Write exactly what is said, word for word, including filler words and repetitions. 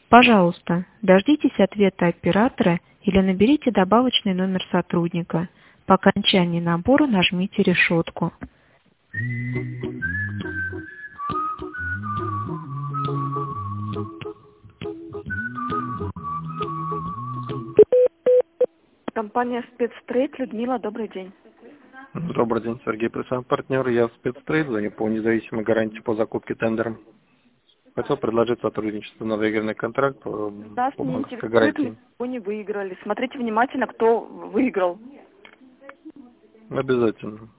Пожалуйста, дождитесь ответа оператора или наберите добавочный номер сотрудника. По окончании набора нажмите решетку. Компания «Спецтрейд», Людмила, добрый день. Добрый день, Сергей, представляем партнер. Я в «Спецтрейд», звоню по независимой гарантии по закупке тендером. Хотел предложить сотрудничество на доигранный контракт по, Нас по не банковской интересует, гарантии. мы не выиграли. Смотрите внимательно, кто выиграл. Обязательно.